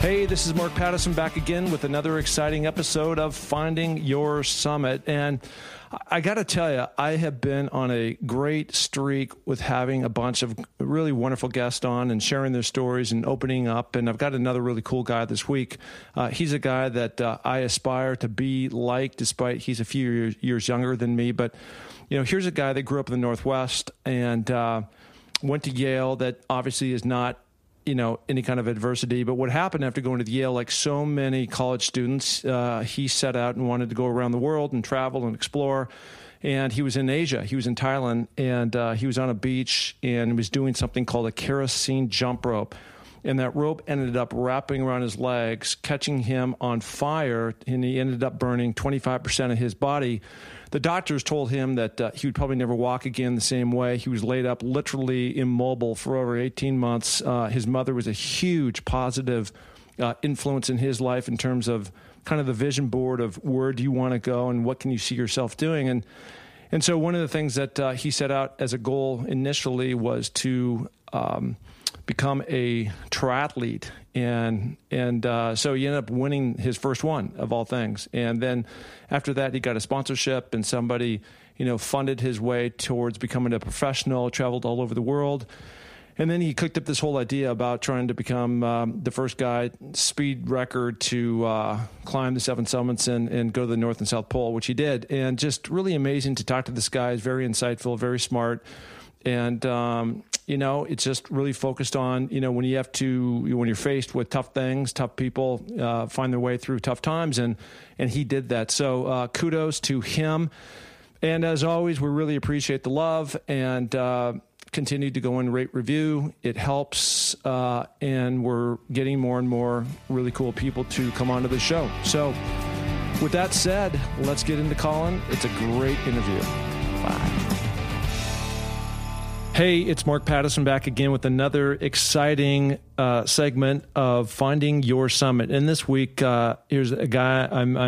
Hey, this is Mark Patterson back again with another exciting episode of Finding Your Summit. And I got to tell you, I have been on a great streak with having a bunch of really wonderful guests on and sharing their stories and opening up. And I've got another really cool guy this week. He's a guy that I aspire to be like, despite he's a few years younger than me. But, you know, here's a guy that grew up in the Northwest and went to Yale. That obviously is not, you know, any kind of adversity. But what happened after going to Yale, like so many college students, he set out and wanted to go around the world and travel and explore. And he was in Asia. He was in Thailand, and he was on a beach and was doing something called a kerosene jump rope. And that rope ended up wrapping around his legs, catching him on fire, and he ended up burning 25% of his body. The doctors told him that he would probably never walk again the same way. He was laid up literally immobile for over 18 months. His mother was a huge positive influence in his life in terms of kind of the vision board of where do you want to go and what can you see yourself doing. And so one of the things that he set out as a goal initially was to become a triathlete. And so he ended up winning his first one of all things. And then after that, he got a sponsorship and somebody, you know, funded his way towards becoming a professional, traveled all over the world. And then he cooked up this whole idea about trying to become the first guy, speed record, to climb the 7 summits and go to the North and South Pole, which he did. And just really amazing to talk to this guy. He's very insightful, very smart. And, you know, it's just really focused on, you know, when you're faced with tough things, tough people find their way through tough times. And he did that. So kudos to him. And as always, we really appreciate the love and continue to go and rate, review. It helps. And we're getting more and more really cool people to come onto the show. So with that said, let's get into Colin. It's a great interview. Bye. Hey, it's Mark Patterson back again with another exciting segment of Finding Your Summit. And this week, here's a guy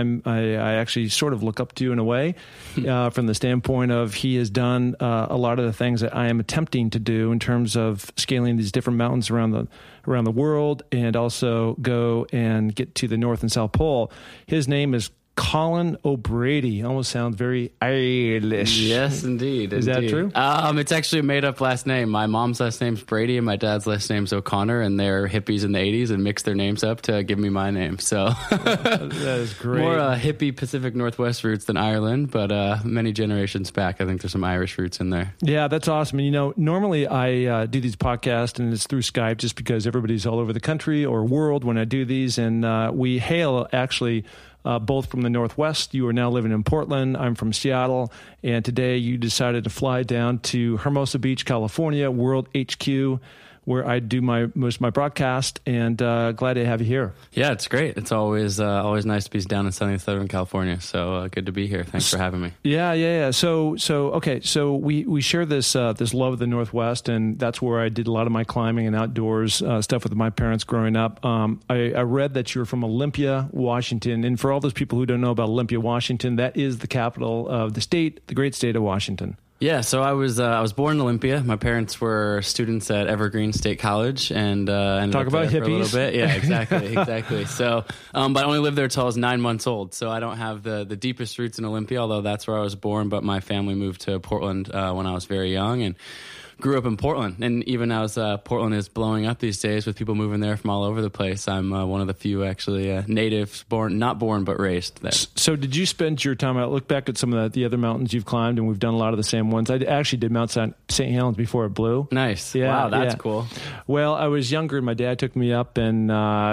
I actually sort of look up to in a way, from the standpoint of he has done a lot of the things that I am attempting to do in terms of scaling these different mountains around the world, and also go and get to the North and South Pole. His name is Colin O'Brady. Almost sounds very Irish. Yes, indeed. Is that true? It's actually a made-up last name. My mom's last name's Brady, and my dad's last name's O'Connor, and they're hippies in the 80s and mixed their names up to give me my name. So that is great. More hippie Pacific Northwest roots than Ireland, but many generations back, I think there's some Irish roots in there. Yeah, that's awesome. And, you know, normally I do these podcasts, and it's through Skype just because everybody's all over the country or world when I do these, and we hail actually both from the Northwest. You are now living in Portland. I'm from Seattle. And today you decided to fly down to Hermosa Beach, California, World HQ, where I do most of my broadcast. And glad to have you here. Yeah, it's great. It's always nice to be down in sunny Southern California. So good to be here. Thanks for having me. Yeah. So okay. So we share this love of the Northwest, and that's where I did a lot of my climbing and outdoors stuff with my parents growing up. I read that you're from Olympia, Washington, and for all those people who don't know about Olympia, Washington, that is the capital of the great state of Washington. Yeah, so I was born in Olympia. My parents were students at Evergreen State College, and ended talk up about there hippies. For a little bit. Yeah, exactly. So, but I only lived there till I was 9 months old. So I don't have the deepest roots in Olympia, although that's where I was born. But my family moved to Portland when I was very young, and grew up in Portland. And even as Portland is blowing up these days with people moving there from all over the place, I'm one of the few actually natives, not born but raised there. So did you spend your time, I look back at some of the other mountains you've climbed, and we've done a lot of the same ones. I actually did Mount St. Helens before it blew. Nice. Yeah, wow, that's cool. Well, I was younger and my dad took me up, and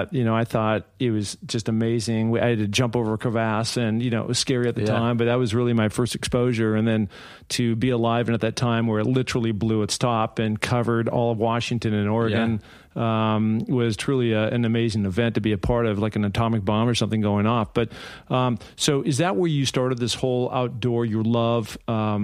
I thought it was just amazing. I had to jump over a crevasse, and it was scary at the time, but that was really my first exposure. And then to be alive and at that time where it literally blew its top and covered all of Washington and Oregon was truly an amazing event to be a part of, like an atomic bomb or something going off. But so is that where you started this whole outdoor, your love,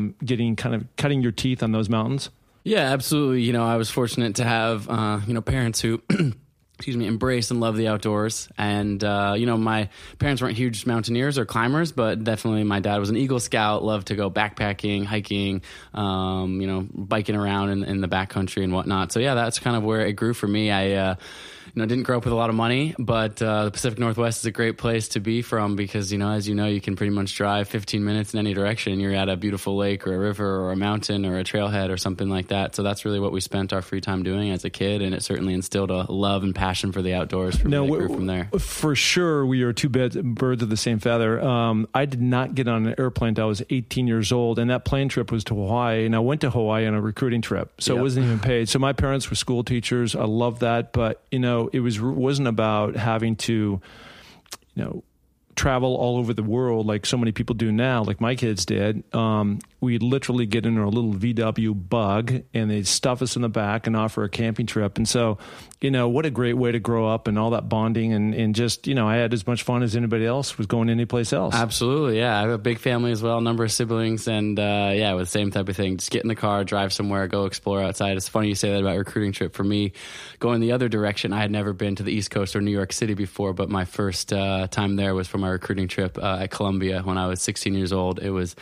cutting your teeth on those mountains? Yeah, absolutely. I was fortunate to have, parents who embrace and love the outdoors. And, my parents weren't huge mountaineers or climbers, but definitely my dad was an Eagle Scout, loved to go backpacking, hiking, biking around in the backcountry and whatnot. So yeah, that's kind of where it grew for me. I didn't grow up with a lot of money, but the Pacific Northwest is a great place to be from because, as you know, you can pretty much drive 15 minutes in any direction. You're at a beautiful lake or a river or a mountain or a trailhead or something like that. So that's really what we spent our free time doing as a kid, and it certainly instilled a love and passion for the outdoors for me that grew from there. For sure, we are two birds of the same feather. I did not get on an airplane until I was 18 years old, and that plane trip was to Hawaii, and I went to Hawaii on a recruiting trip, so It wasn't even paid. So my parents were school teachers. I love that, but it wasn't about having to, travel all over the world like so many people do now, like my kids did. We'd literally get in our little VW Bug and they'd stuff us in the back and offer a camping trip. And so, what a great way to grow up and all that bonding and just, I had as much fun as anybody else was going anyplace else. Absolutely. Yeah. I have a big family as well, a number of siblings. And with the same type of thing, just get in the car, drive somewhere, go explore outside. It's funny you say that about recruiting trip. For me, going the other direction, I had never been to the East Coast or New York City before, but my first time there was for my recruiting trip at Columbia when I was 16 years old. It was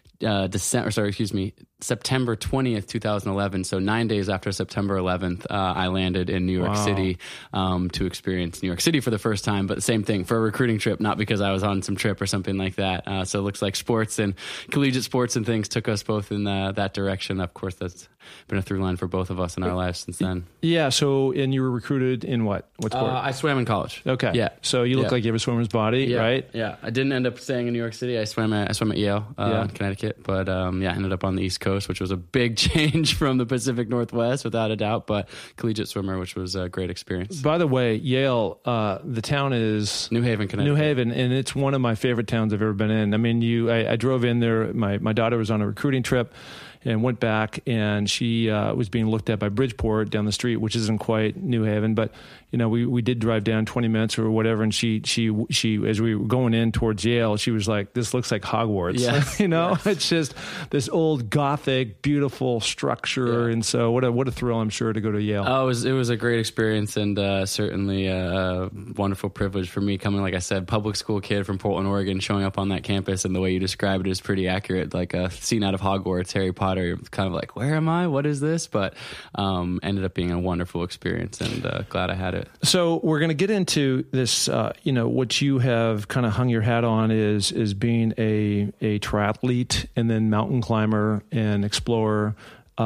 September 20th, 2011. So 9 days after September 11th, I landed in New York City to experience New York City for the first time. But the same thing for a recruiting trip, not because I was on some trip or something like that. So it looks like sports and collegiate sports and things took us both in that direction. Of course, that's been a through line for both of us in our lives since then. Yeah. So, and you were recruited in what sport? I swam in college. Okay. Yeah. So you look like you have a swimmer's body, right? Yeah. I didn't end up staying in New York City. I swam at Yale, in Connecticut. But ended up on the East Coast, which was a big change from the Pacific Northwest, without a doubt. But collegiate swimmer, which was a great experience. By the way, Yale, the town is New Haven, Connecticut. New Haven, and it's one of my favorite towns I've ever been in. I mean, I drove in there. My daughter was on a recruiting trip. And went back, and she was being looked at by Bridgeport down the street, which isn't quite New Haven, but we did drive down 20 minutes or whatever. And she as we were going in towards Yale, she was like, "This looks like Hogwarts." Yes. Yes. It's just this old Gothic, beautiful structure, and so what a thrill, I'm sure, to go to Yale. Oh, it was a great experience, and certainly a wonderful privilege for me coming, like I said, public school kid from Portland, Oregon, showing up on that campus, and the way you described it is pretty accurate, like a scene out of Hogwarts, Harry Potter. You're kind of like, where am I? What is this? But ended up being a wonderful experience, and glad I had it. So we're going to get into this. What you have kind of hung your hat on is being a triathlete and then mountain climber and explorer.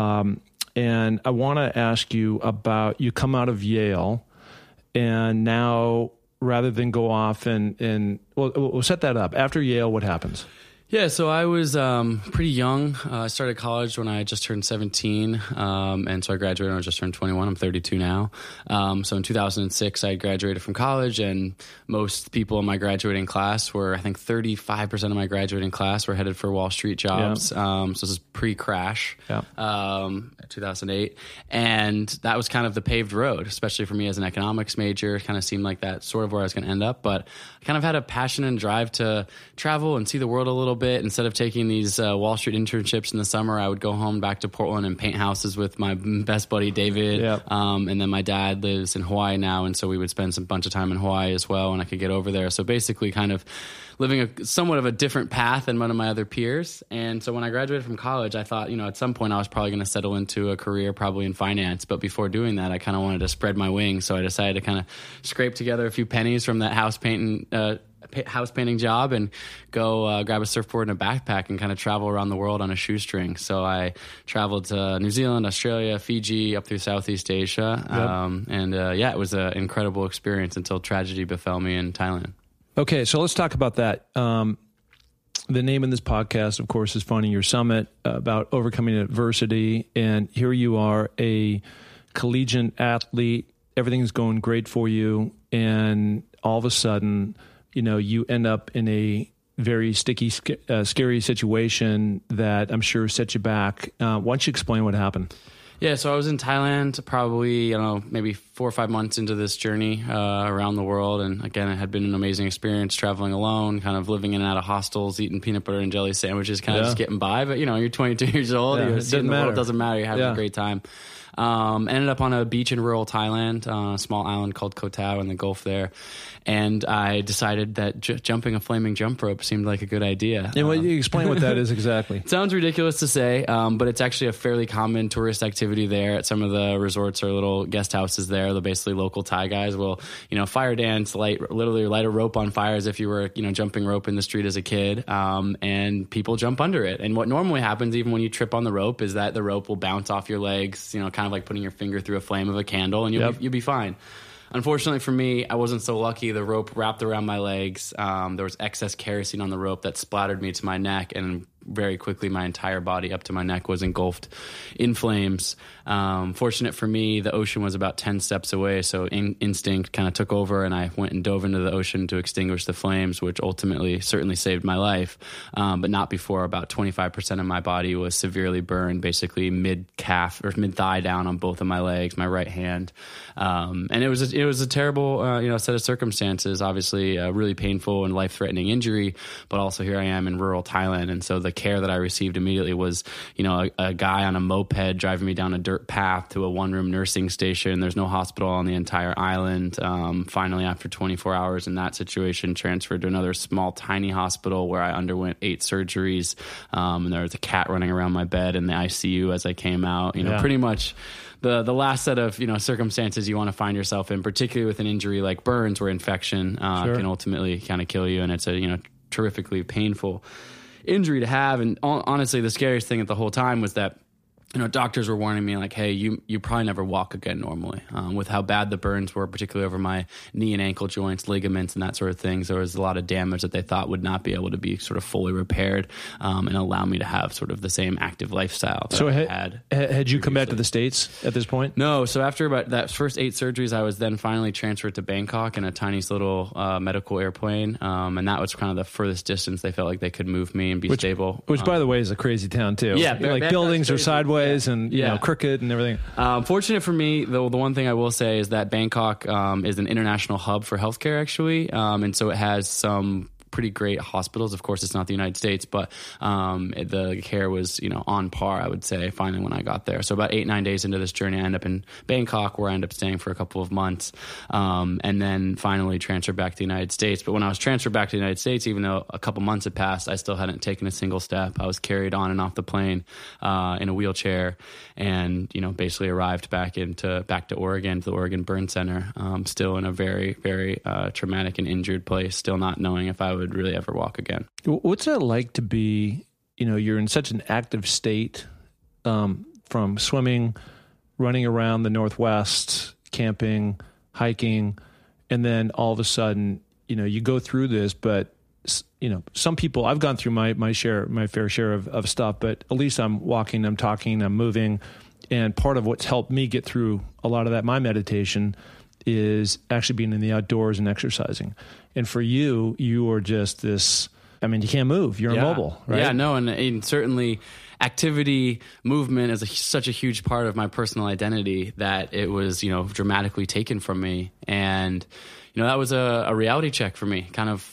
And I want to ask you about, you come out of Yale, and now rather than go off and we'll set that up. After Yale, what happens? Yeah, so I was pretty young. I started college when I just turned 17, and so I graduated when I just turned 21. I'm 32 now. So in 2006, I graduated from college, and most people in my graduating class were, I think 35% of my graduating class were headed for Wall Street jobs. So this is pre-crash, 2008. And that was kind of the paved road, especially for me as an economics major. It kind of seemed like that's sort of where I was going to end up. But I kind of had a passion and drive to travel and see the world a little bit. Instead of taking these Wall Street internships in the summer, I would go home back to Portland and paint houses with my best buddy David. And then my dad lives in Hawaii now, and so we would spend some bunch of time in Hawaii as well when I could get over there. So basically kind of living somewhat of a different path than one of my other peers. And so when I graduated from college, I thought, at some point I was probably going to settle into a career probably in finance. But before doing that, I kind of wanted to spread my wings. So I decided to kind of scrape together a few pennies from that house painting job and go grab a surfboard and a backpack and kind of travel around the world on a shoestring. So I traveled to New Zealand, Australia, Fiji, up through Southeast Asia. It was an incredible experience until tragedy befell me in Thailand. Okay, so let's talk about that. The name of this podcast, of course, is Finding Your Summit, about overcoming adversity. And here you are, a collegiate athlete. Everything's going great for you. And all of a sudden, you end up in a very sticky, scary situation that I'm sure set you back. Why don't you explain what happened? Yeah, so I was in Thailand probably, maybe 4 or 5 months into this journey around the world. And again, it had been an amazing experience traveling alone, kind of living in and out of hostels, eating peanut butter and jelly sandwiches, kind of just getting by. But, you're 22 years old, you're seeing the world, doesn't matter, you're having a great time. Ended up on a beach in rural Thailand, a small island called Koh Tao in the Gulf there. And I decided that jumping a flaming jump rope seemed like a good idea. And you explain what that is exactly. It sounds ridiculous to say, but it's actually a fairly common tourist activity there. At some of the resorts or little guest houses there, the basically local Thai guys will, fire dance, literally light a rope on fire as if you were, jumping rope in the street as a kid, and people jump under it. And what normally happens, even when you trip on the rope, is that the rope will bounce off your legs, kind of like putting your finger through a flame of a candle, and you'll be fine. Unfortunately for me, I wasn't so lucky. The rope wrapped around my legs. There was excess kerosene on the rope that splattered me to my neck, and very quickly my entire body up to my neck was engulfed in flames. Fortunate for me, the ocean was about 10 steps away, so instinct kind of took over, and I went and dove into the ocean to extinguish the flames, which ultimately certainly saved my life, but not before about 25% of my body was severely burned, basically mid-calf or mid-thigh down on both of my legs, my right hand. And it was a terrible set of circumstances, obviously a really painful and life-threatening injury, but also here I am in rural Thailand, and so the care that I received immediately was, a guy on a moped driving me down a dirt path to a one-room nursing station. There's no hospital on the entire island. Finally, after 24 hours in that situation, transferred to another small, tiny hospital where I underwent 8 surgeries. And there was a cat running around my bed in the ICU as I came out. Pretty much the last set of circumstances you want to find yourself in, particularly with an injury like burns, where infection can ultimately kind of kill you, and it's a terrifically painful injury to have. And honestly, the scariest thing at the whole time was that doctors were warning me like, hey, you probably never walk again normally. With how bad the burns were, particularly over my knee and ankle joints, ligaments, and that sort of thing. So there was a lot of damage that they thought would not be able to be sort of fully repaired, and allow me to have sort of the same active lifestyle that I had you come back to the States at this point? No. So after about that first 8 surgeries, I was then finally transferred to Bangkok in a tiny little medical airplane. And that was kind of the furthest distance they felt like they could move me and be stable. Which, by the way, is a crazy town too. Yeah. Like buildings are sideways. And crooked and everything. Fortunate for me, though, the one thing I will say is that Bangkok is an international hub for healthcare, actually, and so it has some pretty great hospitals. Of course, it's not the United States, but the care was, on par, I would say, finally when I got there. So about 8-9 days into this journey, I end up in Bangkok, where I end up staying for a couple of months, and then finally transferred back to the United States. But when I was transferred back to the United States, even though a couple months had passed, I still hadn't taken a single step. I was carried on and off the plane in a wheelchair, and basically arrived back to Oregon, to the Oregon Burn Center, still in a very, very traumatic and injured place, still not knowing if I would really ever walk again. What's that like to be, you're in such an active state, from swimming, running around the Northwest, camping, hiking, and then all of a sudden, you go through this, but some people, I've gone through my fair share of stuff, but at least I'm walking, I'm talking, I'm moving. And part of what's helped me get through a lot of that, my meditation, is actually being in the outdoors and exercising. And for you are just this, you can't move. You're immobile, right? Yeah, no, and certainly activity, movement is such a huge part of my personal identity that it was, dramatically taken from me. And, that was a reality check for me, kind of,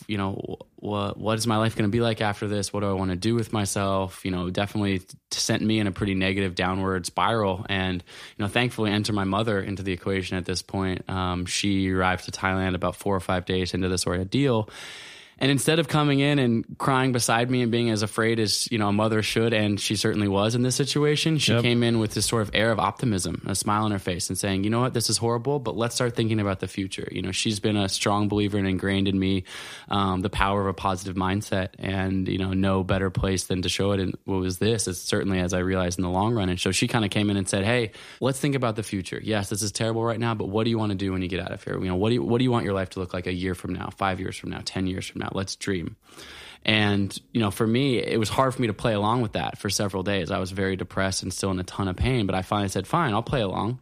what is my life going to be like after this? What do I want to do with myself? Definitely sent me in a pretty negative downward spiral. And, thankfully enter my mother into the equation at this point. She arrived to Thailand about 4 or 5 days into this ordeal. And instead of coming in and crying beside me and being as afraid as, a mother should, and she certainly was in this situation, she came in with this sort of air of optimism, a smile on her face, and saying, you know what, this is horrible, but let's start thinking about the future. She's been a strong believer and ingrained in me the power of a positive mindset, and, no better place than to show it in what was this, as certainly as I realized in the long run. And so she kind of came in and said, hey, let's think about the future. Yes, this is terrible right now, but what do you want to do when you get out of here? What do you want your life to look like a year from now, 5 years from now, 10 years from now? Let's dream. And, for me, it was hard for me to play along with that for several days. I was very depressed and still in a ton of pain, but I finally said, fine, I'll play along.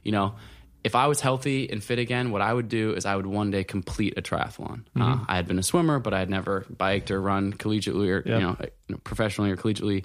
If I was healthy and fit again, what I would do is I would one day complete a triathlon. Mm-hmm. I had been a swimmer, but I had never biked or run collegiately or, professionally or collegiately.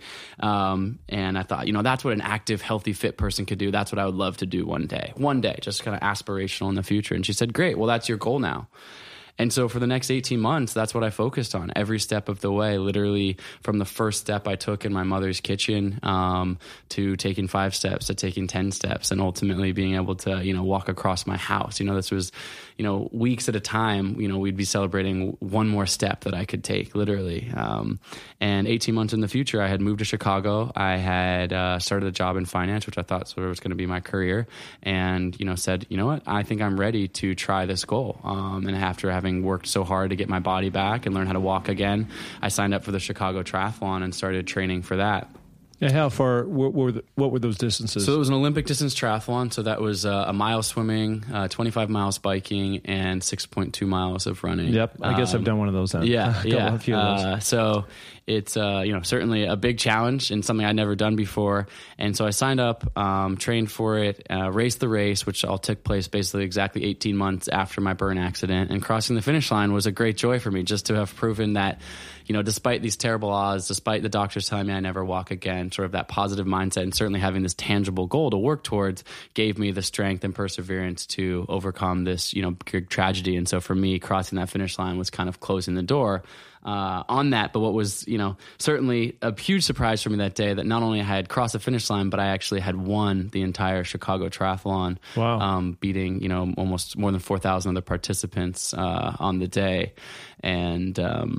And I thought, that's what an active, healthy, fit person could do. That's what I would love to do one day, just kind of aspirational in the future. And she said, great, well, that's your goal now. And so for the next 18 months, that's what I focused on every step of the way, literally from the first step I took in my mother's kitchen to taking 5 steps, to taking 10 steps, and ultimately being able to, walk across my house. This was, weeks at a time, we'd be celebrating one more step that I could take, literally. And 18 months in the future, I had moved to Chicago. I had started a job in finance, which I thought sort of was going to be my career, and, said, you know what, I think I'm ready to try this goal. And after having worked so hard to get my body back and learn how to walk again, I signed up for the Chicago Triathlon and started training for that. And how far, what were those distances? So it was an Olympic distance triathlon. So that was a mile swimming, 25 miles biking, and 6.2 miles of running. Yep. I guess I've done one of those then. Yeah. A few of those. So it's, certainly a big challenge and something I'd never done before. And so I signed up, trained for it, raced the race, which all took place basically exactly 18 months after my burn accident. And crossing the finish line was a great joy for me, just to have proven that, despite these terrible odds, despite the doctors telling me I never walk again, sort of that positive mindset and certainly having this tangible goal to work towards gave me the strength and perseverance to overcome this, big tragedy. And so for me, crossing that finish line was kind of closing the door on that. But what was, certainly a huge surprise for me that day, that not only I had crossed the finish line, but I actually had won the entire Chicago Triathlon. Wow. Beating, almost more than 4,000 other participants on the day. And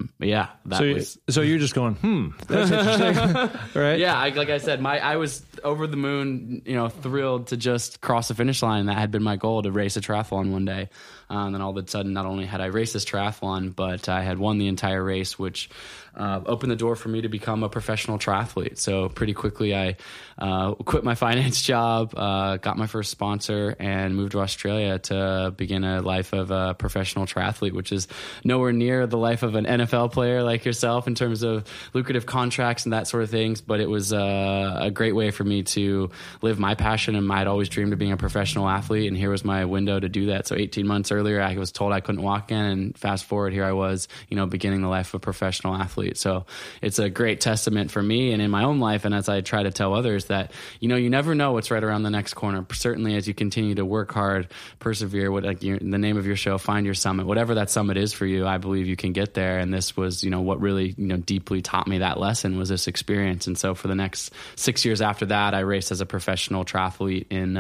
so you're just going, that's interesting, right? Yeah, like I said, I was over the moon, thrilled to just cross the finish line. That had been my goal, to race a triathlon one day. And then all of a sudden, not only had I raced this triathlon, but I had won the entire race, which opened the door for me to become a professional triathlete. So pretty quickly, I quit my finance job, got my first sponsor, and moved to Australia to begin a life of a professional triathlete, which is nowhere near the life of an NFL player like yourself in terms of lucrative contracts and that sort of things. But it was a great way for me to live my passion, and I'd always dreamed of being a professional athlete, and here was my window to do that. So 18 months earlier, I was told I couldn't walk again, and fast forward, here I was, beginning the life of a professional athlete. So it's a great testament for me and in my own life, and as I try to tell others, that you never know what's right around the next corner. Certainly, as you continue to work hard, persevere, the name of your show, Find Your Summit, whatever that summit is for you, I believe you can get there. And this was, what really, deeply taught me that lesson was this experience. And so for the next 6 years after that, I raced as a professional triathlete in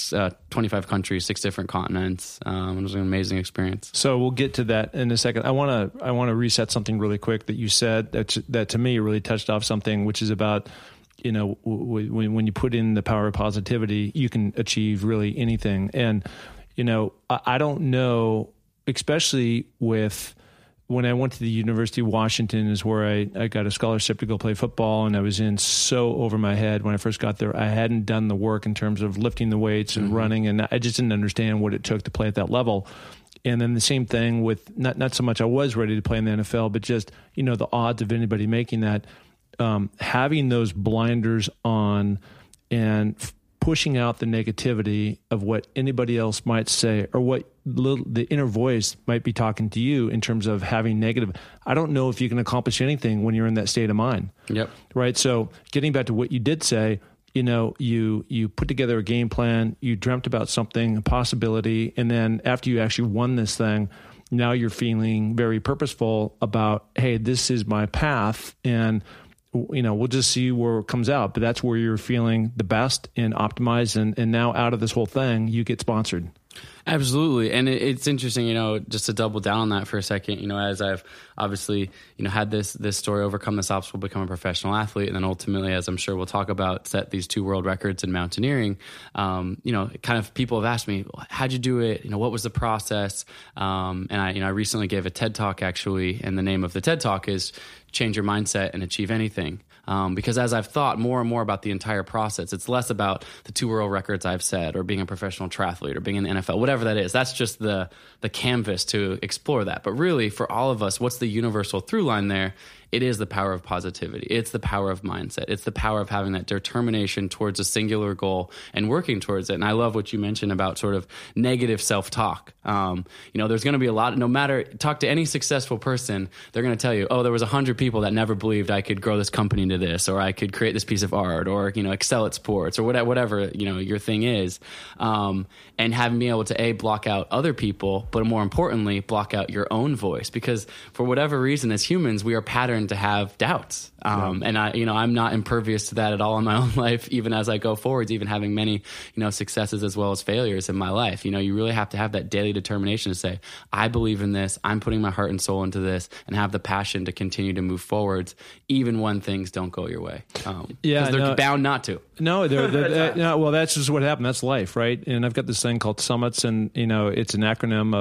25 countries, 6 different continents. It was an amazing experience. So we'll get to that in a second. I want to reset something really quick that you said that to me really touched off something, which is about, when you put in the power of positivity, you can achieve really anything. And, I don't know, especially with when I went to the University of Washington is where I got a scholarship to go play football, and I was in so over my head when I first got there. I hadn't done the work in terms of lifting the weights and running, and I just didn't understand what it took to play at that level. And then the same thing with not so much I was ready to play in the NFL, but just, the odds of anybody making that, having those blinders on and pushing out the negativity of what anybody else might say or what the inner voice might be talking to you in terms of having negative. I don't know if you can accomplish anything when you're in that state of mind. Yep. Right. So getting back to what you did say, you put together a game plan, you dreamt about something, a possibility, and then after you actually won this thing, now you're feeling very purposeful about, hey, this is my path, and we'll just see where it comes out. But that's where you're feeling the best and optimized, and now out of this whole thing, you get sponsored. Absolutely. And it's interesting, just to double down on that for a second, as I've obviously, had this story, overcome this obstacle, become a professional athlete, and then ultimately, as I'm sure we'll talk about, set these 2 world records in mountaineering, kind of people have asked me, how'd you do it? What was the process? And I recently gave a TED Talk, actually, and the name of the TED Talk is Change Your Mindset and Achieve Anything. Because as I've thought more and more about the entire process, it's less about the 2 world records I've set or being a professional triathlete or being in the NFL, whatever that is. That's just the canvas to explore that. But really, for all of us, what's the universal through line there? it is the power of positivity. It's the power of mindset. It's the power of having that determination towards a singular goal and working towards it. And I love what you mentioned about sort of negative self-talk. There's going to be a lot, no matter, talk to any successful person, they're going to tell you, oh, there was 100 people that never believed I could grow this company into this, or I could create this piece of art, or, excel at sports, or whatever, your thing is. And having been able to block out other people, but more importantly, block out your own voice, because for whatever reason, as humans, we are patterned to have doubts. And I'm not impervious to that at all in my own life, even as I go forwards, even having many, successes as well as failures in my life. You really have to have that daily determination to say, I believe in this, I'm putting my heart and soul into this, and have the passion to continue to move forwards, even when things don't go your way. Because they're bound not to. No, well, that's just what happened. That's life, right? And I've got this thing called Summits, and it's an acronym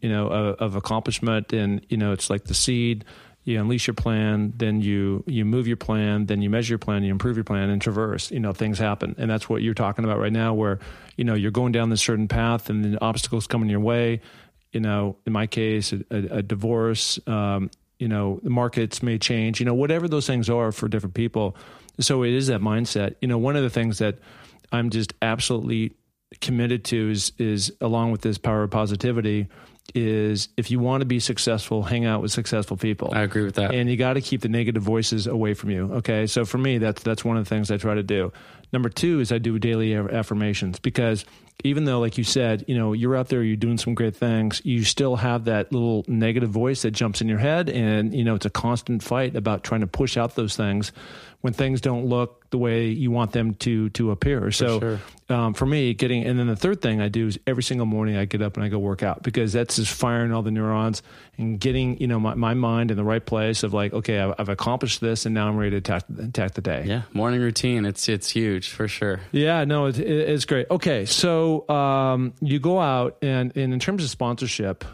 of accomplishment, and it's like the seed. You unleash your plan, then you move your plan, then you measure your plan, you improve your plan, and traverse. Things happen, and that's what you're talking about right now, where you're going down this certain path, and then obstacles come in your way. In my case, a divorce. The markets may change. Whatever those things are for different people. So it is that mindset. One of the things that I'm just absolutely committed to is along with this power of positivity, is if you want to be successful, hang out with successful people. I agree with that. And you got to keep the negative voices away from you. Okay. So for me, that's one of the things I try to do. Number 2 is I do daily affirmations, because even though, like you said, you're out there, you're doing some great things, you still have that little negative voice that jumps in your head. And, it's a constant fight about trying to push out those things when things don't look the way you want them to appear. So for me, and then the third thing I do is every single morning I get up and I go work out, because that's just firing all the neurons and getting, my mind in the right place of like, okay, I've accomplished this, and now I'm ready to attack the day. Yeah. Morning routine. It's huge for sure. Yeah, no, it's great. Okay. So you go out, and in terms of sponsorship,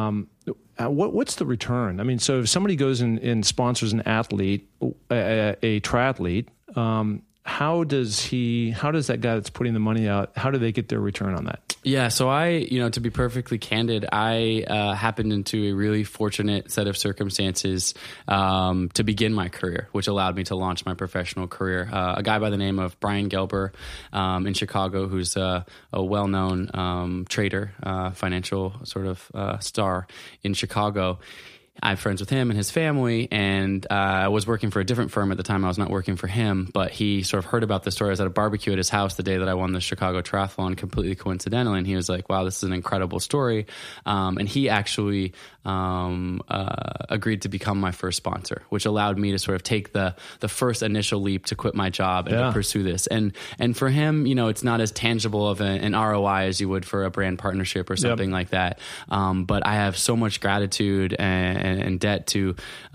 what's the return? I mean, so if somebody goes and sponsors an athlete, a triathlete, how does that guy that's putting the money out, how do they get their return on that? Yeah. So to be perfectly candid, I happened into a really fortunate set of circumstances to begin my career, which allowed me to launch my professional career. A guy by the name of Brian Gelber in Chicago, who's a well-known trader, financial sort of star in Chicago. I'm friends with him and his family, and I was working for a different firm at the time. I was not working for him, but he sort of heard about the story. I was at a barbecue at his house the day that I won the Chicago Triathlon, completely coincidentally, and he was like, wow, this is an incredible story. And he actually agreed to become my first sponsor, which allowed me to sort of take the first initial leap to quit my job and to pursue this. And for him, it's not as tangible of an ROI as you would for a brand partnership or something like that. But I have so much gratitude and debt to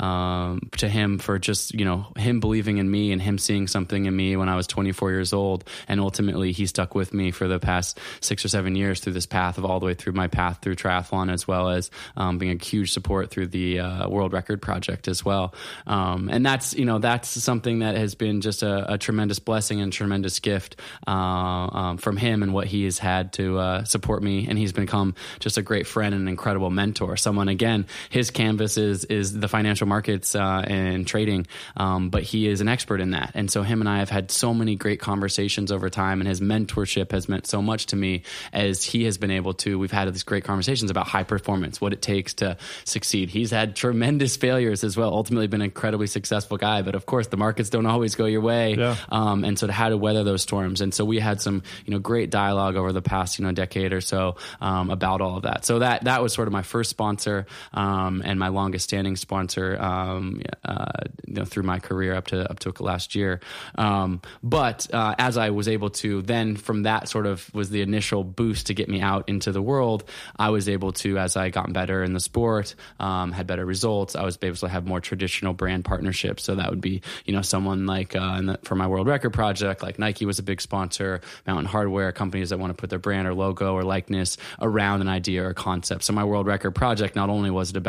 him for just, him believing in me and him seeing something in me when I was 24 years old. And ultimately he stuck with me for the past 6 or 7 years through this path of all the way through my path through triathlon, as well as being a huge support through the World Record Project as well. And that's something that has been just a tremendous blessing and tremendous gift from him and what he has had to support me. And he's become just a great friend and an incredible mentor. Someone, again, his canvas is the financial markets and trading, but he is an expert in that. And so him and I have had so many great conversations over time, and his mentorship has meant so much to me as he has been able to. We've had these great conversations about high performance, what it takes to succeed. He's had tremendous failures as well, ultimately been an incredibly successful guy, but of course the markets don't always go your way. And so how to weather those storms. And so we had some, great dialogue over the past, decade or so about all of that. So that was sort of my first sponsor and my longest standing sponsor through my career up to last year. But as I was able to then, from that sort of was the initial boost to get me out into the world, I was able to, as I got better in the sport, had better results, I was able to have more traditional brand partnerships. So that would be, someone like for my World Record Project, like Nike was a big sponsor, Mountain Hardwear, companies that want to put their brand or logo or likeness around an idea or a concept. So my World Record Project, not only was it about me breaking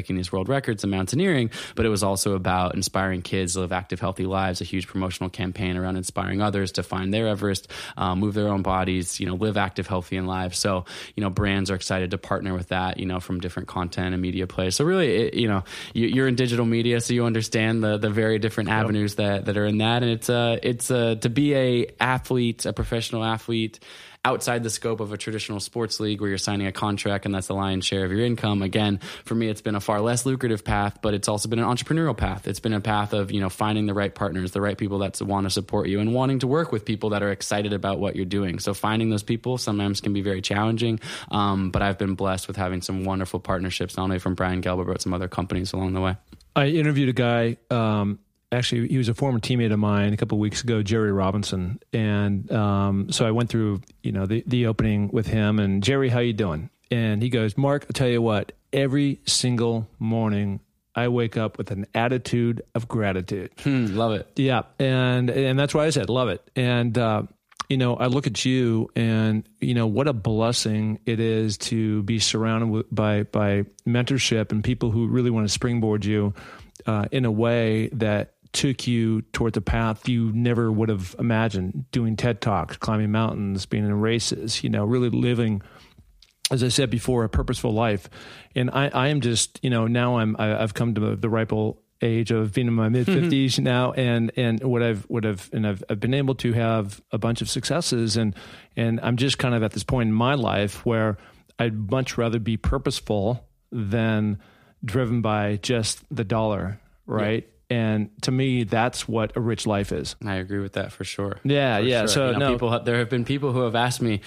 breaking these world records in mountaineering, but it was also about inspiring kids to live active, healthy lives, a huge promotional campaign around inspiring others to find their Everest, move their own bodies, live active, healthy in lives. So, brands are excited to partner with that, from different content and media plays. So really, you're in digital media, so you understand the very different avenues that are in that. And it's to be a professional athlete outside the scope of a traditional sports league where you're signing a contract and that's the lion's share of your income. Again, for me, it's been a far less lucrative path, but it's also been an entrepreneurial path. It's been a path of, finding the right partners, the right people that want to support you and wanting to work with people that are excited about what you're doing. So finding those people sometimes can be very challenging. But I've been blessed with having some wonderful partnerships, not only from Brian Gelber, but some other companies along the way. I interviewed a guy, actually, he was a former teammate of mine a couple of weeks ago, Jerry Robinson. And so I went through, the opening with him. And Jerry, how you doing? And he goes, Mark, I'll tell you what, every single morning I wake up with an attitude of gratitude. Love it. Yeah. And that's why I said, love it. And, I look at you and, what a blessing it is to be surrounded by mentorship and people who really want to springboard you in a way that took you towards a path you never would have imagined, doing TED Talks, climbing mountains, being in races, really living, as I said before, a purposeful life. And I am just, now I've come to the ripe old age of being in my mid 50s now. And I've been able to have a bunch of successes and I'm just kind of at this point in my life where I'd much rather be purposeful than driven by just the dollar. Right. Yeah. And to me, that's what a rich life is. I agree with that for sure. Yeah. Sure. So there have been people who have asked me,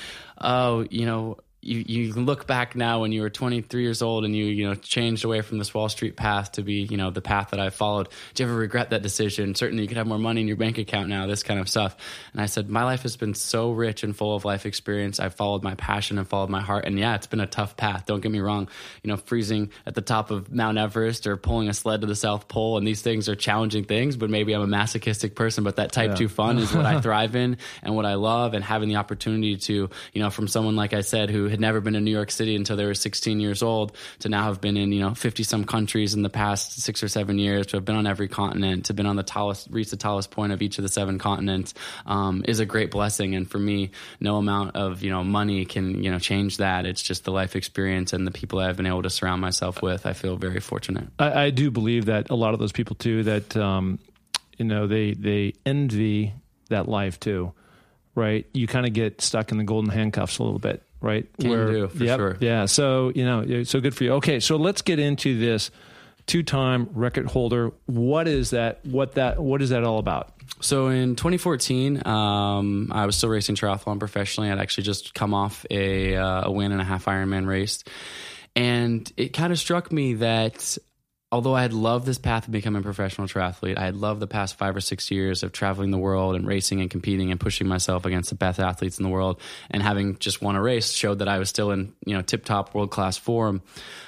you can look back now when you were 23 years old and you changed away from this Wall Street path to be, the path that I followed. Do you ever regret that decision? Certainly you could have more money in your bank account now, this kind of stuff. And I said, my life has been so rich and full of life experience. I've followed my passion and followed my heart. And yeah, it's been a tough path. Don't get me wrong. Freezing at the top of Mount Everest or pulling a sled to the South Pole. And these things are challenging things, but maybe I'm a masochistic person, but that type 2 fun is what I thrive in and what I love. And having the opportunity to, from someone, like I said, who had never been in New York City until they were 16 years old, to now have been in 50 some countries in the past 6 or 7 years, to have been on every continent, to have been on reach the tallest point of each of the 7 continents, is a great blessing. And for me, no amount of money can change that. It's just the life experience and the people I've been able to surround myself with. I feel very fortunate. I do believe that a lot of those people too, that they envy that life too. Right, you kind of get stuck in the golden handcuffs a little bit, right? Sure. Yeah, so so good for you. Okay, so let's get into this 2-time record holder. What is that? What is that all about? So in 2014, I was still racing triathlon professionally. I'd actually just come off a win and a half Ironman race, and it kind of struck me that although I had loved this path of becoming a professional triathlete, I had loved the past 5 or 6 years of traveling the world and racing and competing and pushing myself against the best athletes in the world, and having just won a race showed that I was still in, tip-top world-class form.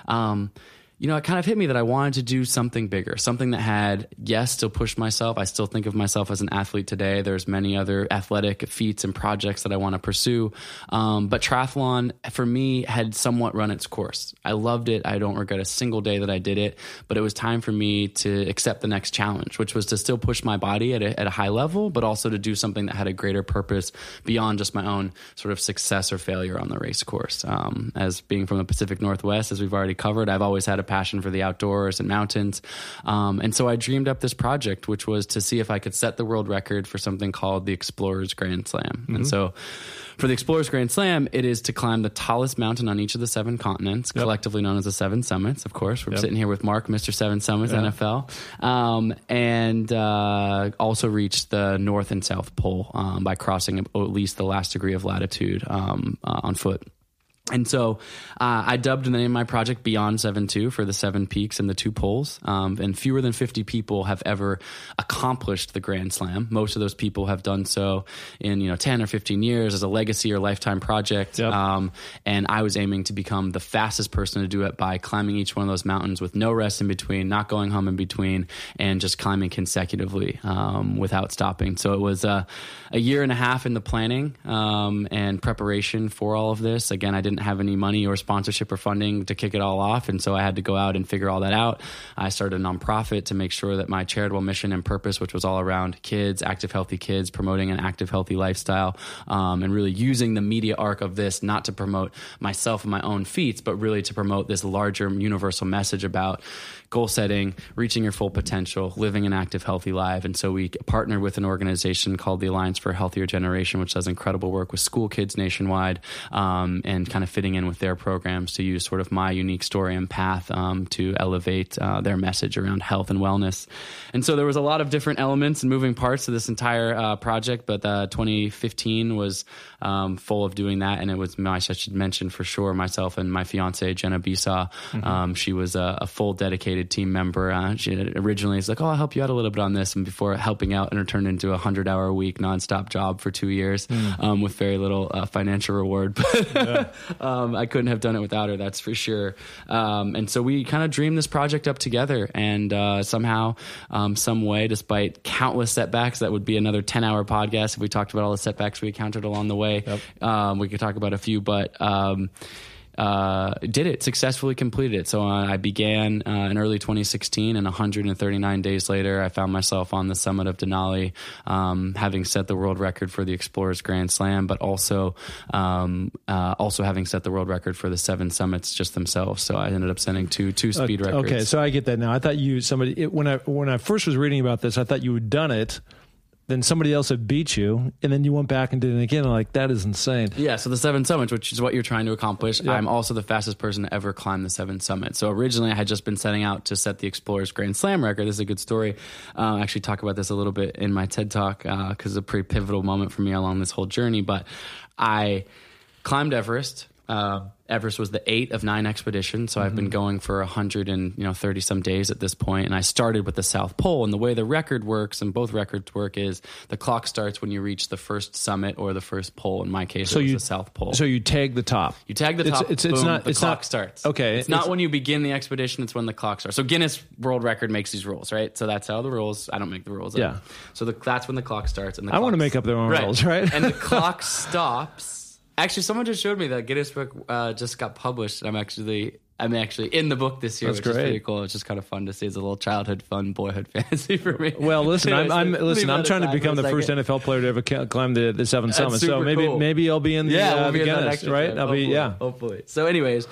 It kind of hit me that I wanted to do something bigger, something that had, still pushed myself. I still think of myself as an athlete today. There's many other athletic feats and projects that I want to pursue. But triathlon, for me, had somewhat run its course. I loved it. I don't regret a single day that I did it. But it was time for me to accept the next challenge, which was to still push my body at a high level, but also to do something that had a greater purpose beyond just my own sort of success or failure on the race course. As being from the Pacific Northwest, as we've already covered, I've always had a passion for the outdoors and mountains. And so I dreamed up this project, which was to see if I could set the world record for something called the Explorers Grand Slam. Mm-hmm. And so for the Explorers Grand Slam, it is to climb the tallest mountain on each of the 7 continents, collectively known as the 7 Summits. Of course, we're sitting here with Mark, Mr. 7 Summits, NFL, and also reach the North and South Pole by crossing at least the last degree of latitude on foot. And so I dubbed the name of my project Beyond 7-2 for the 7 peaks and the 2 poles. And fewer than 50 people have ever accomplished the Grand Slam. Most of those people have done so in 10 or 15 years as a legacy or lifetime project. Yep. And I was aiming to become the fastest person to do it by climbing each one of those mountains with no rest in between, not going home in between, and just climbing consecutively without stopping. So it was a year and a half in the planning and preparation for all of this. Again, I didn't didn't have any money or sponsorship or funding to kick it all off. And so I had to go out and figure all that out. I started a nonprofit to make sure that my charitable mission and purpose, which was all around kids, active, healthy kids, promoting an active, healthy lifestyle, and really using the media arc of this, not to promote myself and my own feats, but really to promote this larger universal message about goal setting, reaching your full potential, living an active, healthy life. And so we partnered with an organization called the Alliance for a Healthier Generation, which does incredible work with school kids nationwide, and kind of fitting in with their programs to use sort of my unique story and path to elevate their message around health and wellness. And so there was a lot of different elements and moving parts to this entire project, but 2015 was full of doing that. And it was, I should mention for sure, myself and my fiance, Jenna Bisa. She was a full dedicated team member. She originally was like, oh, I'll help you out a little bit on this. And before helping out, and it turned into a 100-hour-a-week nonstop job for 2 years with very little financial reward. But I couldn't have done it without her, that's for sure. And so we kind of dreamed this project up together. And somehow, some way, despite countless setbacks, that would be another 10-hour podcast if we talked about all the setbacks we encountered along the way. We could talk about a few, but did it, successfully completed it. So I began in early 2016, and 139 days later, I found myself on the summit of Denali, having set the world record for the Explorers Grand Slam, but also having set the world record for the 7 summits just themselves. So I ended up setting two speed records. Okay, so I get that now. I thought when I first was reading about this, I thought you had done it. Then somebody else had beat you, and then you went back and did it again. I'm like, that is insane. Yeah, so the 7 summits, which is what you're trying to accomplish. Yep. I'm also the fastest person to ever climb the 7 summits. So originally I had just been setting out to set the Explorers Grand Slam record. This is a good story. I actually talk about this a little bit in my TED Talk because it's a pretty pivotal moment for me along this whole journey. But I climbed Everest. Everest was the 8th of 9 expeditions, so I've been going for 130 some days at this point, and I started with the South Pole. And the way the record works, and both records work, is the clock starts when you reach the first summit or the first pole. In my case, it was the South Pole. So you tag the top. You tag the top. The clock starts. Okay, it's not when you begin the expedition; it's when the clock starts. So Guinness World Record makes these rules, right? So that's how the rules. I don't make the rules. Yeah. So that's when the clock starts, and I want to make up their own rules, right? And the clock stops. Actually, someone just showed me that Guinness book just got published. I'm actually in the book this year, which is pretty cool. It's just kind of fun to see. It's a little childhood fun, boyhood fantasy for me. Well, listen, I'm trying to become the first NFL player to ever climb the 7 summits. So maybe I'll be in the Guinness, right? Hopefully. So, anyways,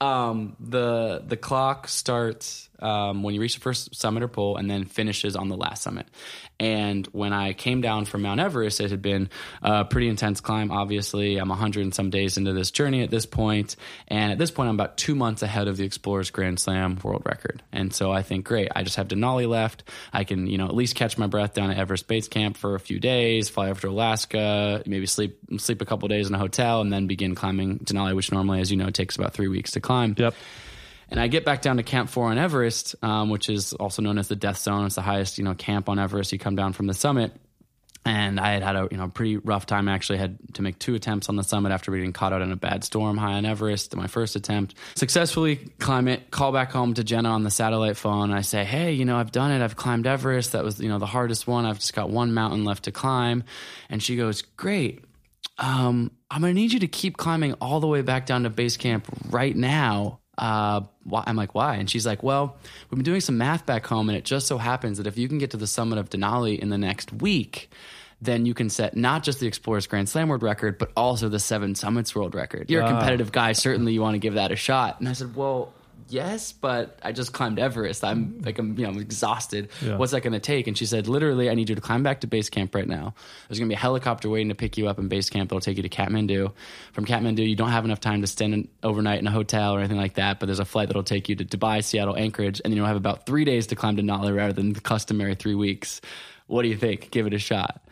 the clock starts when you reach the first summit or pole, and then finishes on the last summit. And when I came down from Mount Everest, it had been a pretty intense climb. Obviously, I'm 100 and some days into this journey at this point. And at this point, I'm about 2 months ahead of the Explorers Grand Slam world record. And so I think, great, I just have Denali left. I can, at least catch my breath down at Everest Base Camp for a few days, fly over to Alaska, maybe sleep a couple days in a hotel, and then begin climbing Denali, which normally, as you know, takes about 3 weeks to climb. Yep. And I get back down to Camp 4 on Everest, which is also known as the Death Zone. It's the highest, camp on Everest. You come down from the summit. And I had a pretty rough time. I actually had to make 2 attempts on the summit after getting caught out in a bad storm high on Everest. My first attempt, successfully climb it, call back home to Jenna on the satellite phone. I say, hey, I've done it. I've climbed Everest. That was, the hardest one. I've just got 1 mountain left to climb. And she goes, great. I'm going to need you to keep climbing all the way back down to base camp right now. I'm like, why? And she's like, well, we've been doing some math back home, and it just so happens that if you can get to the summit of Denali in the next week, then you can set not just the Explorers Grand Slam world record, but also the 7 summits world record. You're a competitive guy. Certainly you want to give that a shot. And I said, well, yes, but I just climbed Everest. I'm exhausted. Yeah. What's that going to take? And she said, literally, I need you to climb back to base camp right now. There's going to be a helicopter waiting to pick you up in base camp. It'll take you to Kathmandu. From Kathmandu, you don't have enough time to spend overnight in a hotel or anything like that, but there's a flight that'll take you to Dubai, Seattle, Anchorage, and then you'll have about 3 days to climb Denali rather than the customary 3 weeks. What do you think? Give it a shot.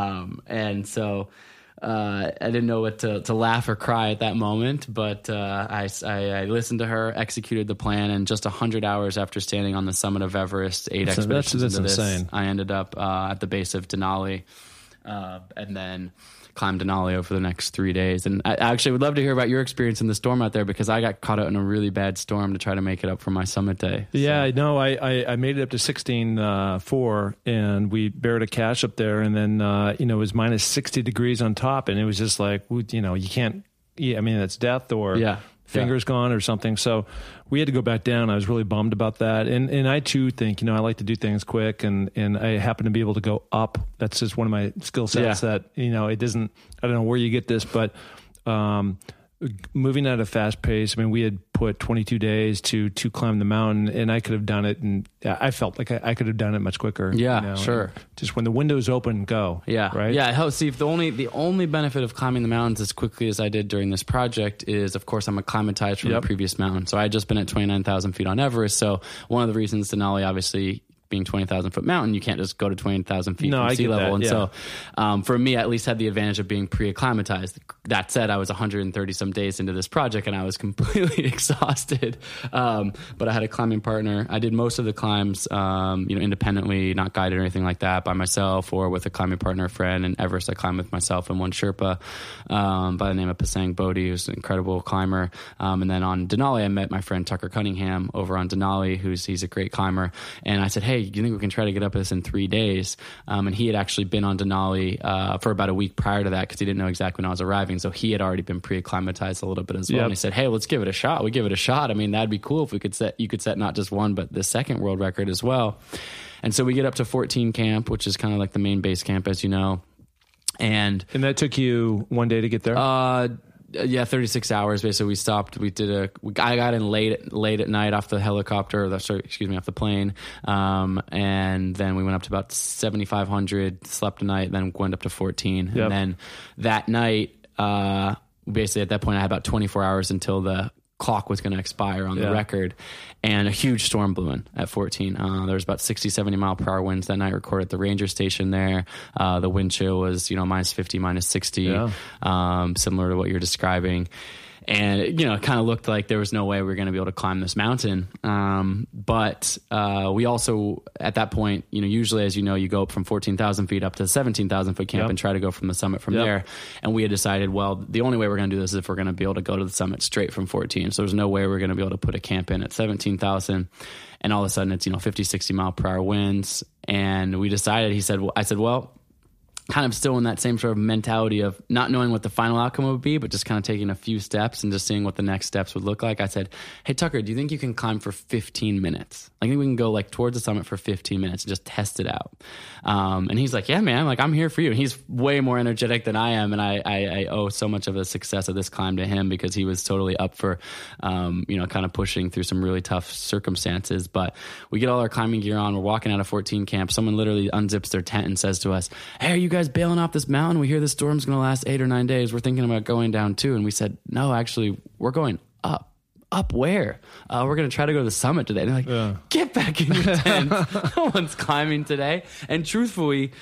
And so I didn't know what to laugh or cry at that moment, but I listened to her, executed the plan, and just 100 hours after standing on the summit of Everest, 8 expeditions into this, insane. I ended up at the base of Denali, and then climbed Denali over the next 3 days. And I actually would love to hear about your experience in the storm out there, because I got caught out in a really bad storm to try to make it up for my summit day. Yeah, no, I made it up to 16.4, and we buried a cache up there, and then it was minus 60 degrees on top, and it was just like, you I mean, that's death or fingers gone or something. So we had to go back down. I was really bummed about that. And I too think, I like to do things quick, and I happen to be able to go up. That's just one of my skill sets that, it doesn't, I don't know where you get this, but, moving at a fast pace. I mean, we had put 22 days to climb the mountain, and I could have done it, and I felt like I could have done it much quicker. Yeah, sure. Just when the window's open, go. Yeah, right. Yeah, it helps. See, if the only benefit of climbing the mountains as quickly as I did during this project is, of course, I'm acclimatized from the previous mountain. So I had just been at 29,000 feet on Everest. So one of the reasons Denali, obviously, being 20,000 foot mountain, you can't just go to 20,000 feet from sea level. And so for me, I at least had the advantage of being pre-acclimatized. That said, I was 130 some days into this project and I was completely exhausted. But I had a climbing partner. I did most of the climbs, independently, not guided or anything like that, by myself or with a climbing partner, friend. And Everest, I climbed with myself and one Sherpa by the name of Pasang Bodhi, who's an incredible climber. And then on Denali, I met my friend Tucker Cunningham over on Denali, he's a great climber. And I said, hey, do you think we can try to get up this in 3 days? And he had actually been on Denali for about a week prior to that because he didn't know exactly when I was arriving. So he had already been pre-acclimatized a little bit as well. And he said, hey, let's give it a shot. We give it a shot. I mean, that'd be cool if you could set not just one, but the second world record as well. And so we get up to 14 camp, which is kind of like the main base camp, as you know. And that took you one day to get there? 36 hours. Basically, we stopped. I got in late at night off the helicopter. Off the plane. And then we went up to about 7,500, slept a night, then went up to 14. And then that night, basically at that point, I had about 24 hours until the clock was going to expire on the record, and a huge storm blew in at 14. There was about 60, 70 mile per hour winds that night, recorded at the ranger station there. The wind chill was, minus 50, minus 60, similar to what you're describing. And, it kind of looked like there was no way we were going to be able to climb this mountain. But we also, at that point, usually, as you know, you go up from 14,000 feet up to 17,000 foot camp and try to go from the summit from there. And we had decided, well, the only way we're going to do this is if we're going to be able to go to the summit straight from 14. So there's no way we're going to be able to put a camp in at 17,000. And all of a sudden it's, 50, 60 mile per hour winds. And we decided, I said, well, kind of still in that same sort of mentality of not knowing what the final outcome would be, but just kind of taking a few steps and just seeing what the next steps would look like. I said, hey, Tucker, do you think you can climb for 15 minutes? I think we can go towards the summit for 15 minutes and just test it out. And he's like, yeah, man, I'm here for you. And he's way more energetic than I am. And I owe so much of the success of this climb to him because he was totally up for, kind of pushing through some really tough circumstances. But we get all our climbing gear on. We're walking out of 14 camp. Someone literally unzips their tent and says to us, hey, are you guys bailing off this mountain? We hear this storm's going to last 8 or 9 days. We're thinking about going down too. And we said, no, actually, we're going up. Up where? We're going to try to go to the summit today. And they're like, get back in your tent. No one's climbing today. And truthfully,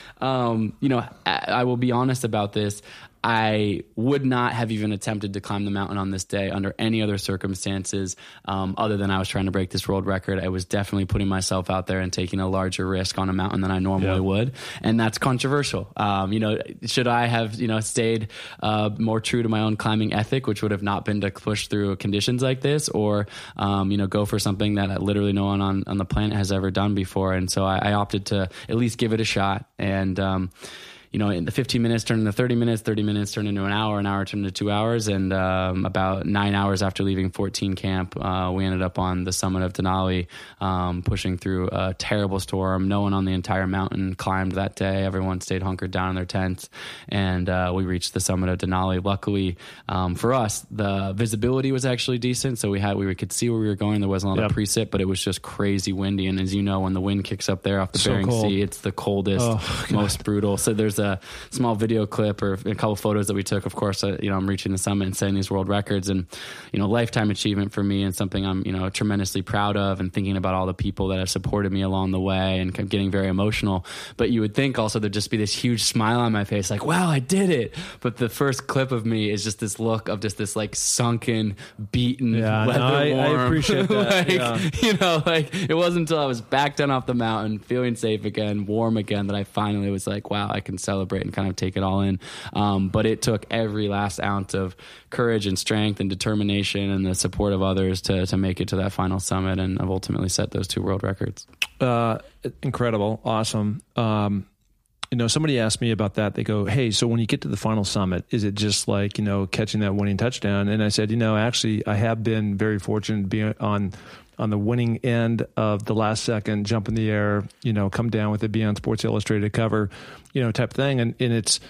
I will be honest about this. I would not have even attempted to climb the mountain on this day under any other circumstances other than I was trying to break this world record. I was definitely putting myself out there and taking a larger risk on a mountain than I normally would. And that's controversial. Should I have, stayed more true to my own climbing ethic, which would have not been to push through conditions like this or, go for something that literally no one on the planet has ever done before. And so I opted to at least give it a shot. And, in the 15 minutes turned into 30 minutes, 30 minutes turned into an hour turned into 2 hours. And about 9 hours after leaving 14 camp, we ended up on the summit of Denali, pushing through a terrible storm. No one on the entire mountain climbed that day. Everyone stayed hunkered down in their tents. And we reached the summit of Denali. Luckily for us, the visibility was actually decent. So we could see where we were going. There wasn't a lot of precip, but it was just crazy windy. And as you know, when the wind kicks up there off the Bering Sea, it's the coldest, most brutal. So there's a small video clip or a couple photos that we took. Of course, I'm reaching the summit and setting these world records, and lifetime achievement for me and something I'm tremendously proud of, and thinking about all the people that have supported me along the way and getting very emotional. But you would think also there'd just be this huge smile on my face, like, wow, I did it. But the first clip of me is just this look of just this sunken, beaten, weather warm. I appreciate that. It wasn't until I was back down off the mountain, feeling safe again, warm again, that I finally was like, wow, I can celebrate and kind of take it all in. But it took every last ounce of courage and strength and determination and the support of others to make it to that final summit. And I've ultimately set those 2 world records. Incredible. Awesome. somebody asked me about that. They go, hey, so when you get to the final summit, is it just like, catching that winning touchdown? And I said, actually, I have been very fortunate to be on the winning end of the last second, jump in the air, come down with it, be on Sports Illustrated cover, type thing. And it's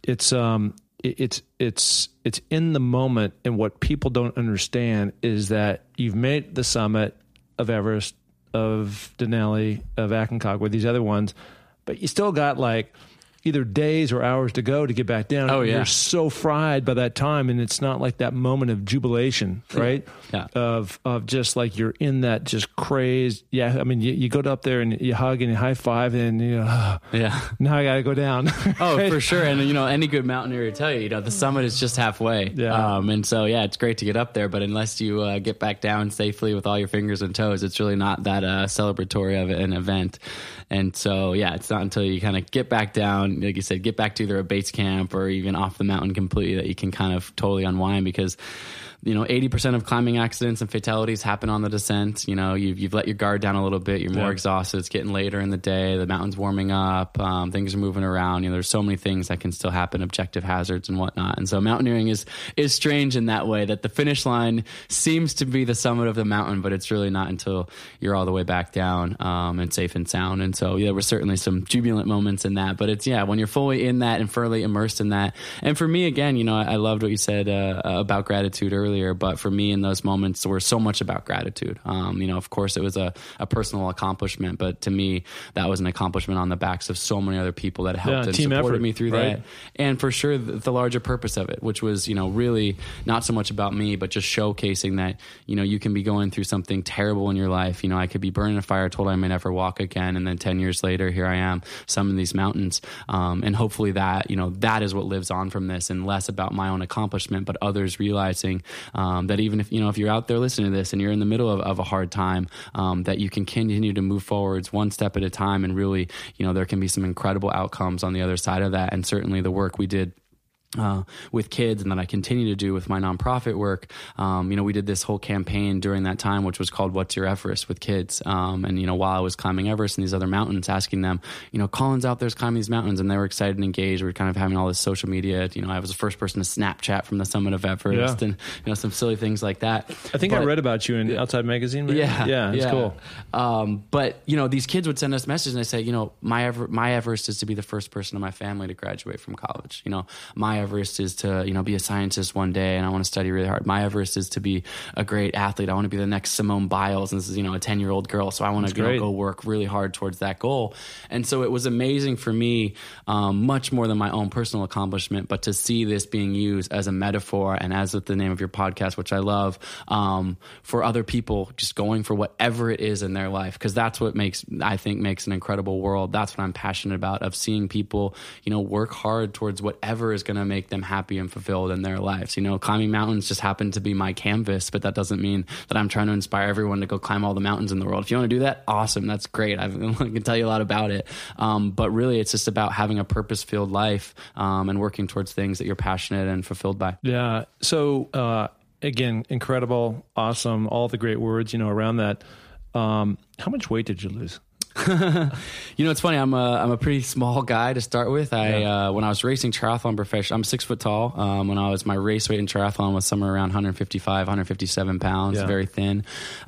in the moment. And what people don't understand is that you've made the summit of Everest, of Denali, of Aconcagua, these other ones, but you still got like either days or hours to go to get back down. Oh, yeah. You're so fried by that time, and it's not like that moment of jubilation, right? Yeah. Of just like you're in that just craze. Yeah, I mean, you go up there and you hug and you high five, and now I got to go down. Oh, for sure. And any good mountaineer will tell you, the summit is just halfway. Yeah. And so it's great to get up there, but unless you get back down safely with all your fingers and toes, it's really not that celebratory of an event. And so it's not until you kind of get back down, like you said, get back to either a base camp or even off the mountain completely, that you can kind of totally unwind, because 80% of climbing accidents and fatalities happen on the descent. You've let your guard down a little bit. You're more exhausted. It's getting later in the day. The mountain's warming up. Things are moving around. There's so many things that can still happen, objective hazards and whatnot. And so mountaineering is strange in that way, that the finish line seems to be the summit of the mountain, but it's really not until you're all the way back down and safe and sound. And so there were certainly some jubilant moments in that. But it's when you're fully in that and fully immersed in that. And for me, again, I loved what you said about gratitude earlier. But for me, in those moments, there were so much about gratitude. Of course, it was a personal accomplishment, but to me, that was an accomplishment on the backs of so many other people that helped and supported me through that. And for sure, the larger purpose of it, which was, really not so much about me, but just showcasing that, you can be going through something terrible in your life. I could be burning a fire, told I may never walk again. And then 10 years later, here I am, summiting these mountains. And hopefully that, that is what lives on from this, and less about my own accomplishment, but others realizing that even if you're out there listening to this and you're in the middle of a hard time, that you can continue to move forwards one step at a time, and really, there can be some incredible outcomes on the other side of that. And certainly the work we did with kids, and that I continue to do with my nonprofit work. We did this whole campaign during that time, which was called What's Your Everest, with kids. And while I was climbing Everest and these other mountains, asking them, Colin's out there's climbing these mountains, and they were excited and engaged. We were kind of having all this social media. I was the first person to Snapchat from the summit of Everest, and some silly things like that. I think I read about you in Outside Magazine. Maybe? Yeah, it's cool. But these kids would send us messages, and they say, my Everest is to be the first person in my family to graduate from college. My Everest is to, be a scientist one day, and I want to study really hard. My Everest is to be a great athlete. I want to be the next Simone Biles, and this is, a 10-year-old girl. So I want to go work really hard towards that goal. And so it was amazing for me, much more than my own personal accomplishment, but to see this being used as a metaphor, and as with the name of your podcast, which I love, for other people just going for whatever it is in their life. Because that's what I think makes an incredible world. That's what I'm passionate about, of seeing people, work hard towards whatever is going to make them happy and fulfilled in their lives. Climbing mountains just happened to be my canvas, but that doesn't mean that I'm trying to inspire everyone to go climb all the mountains in the world. If you want to do that, awesome. That's great. I can tell you a lot about it. But really, it's just about having a purpose-filled life, and working towards things that you're passionate and fulfilled by. Yeah. So, again, incredible, awesome, all the great words, around that. How much weight did you lose? It's funny. I'm a pretty small guy to start with. When I was racing triathlon professional, I'm 6 foot tall. My race weight in triathlon was somewhere around 155, 157 pounds, very thin.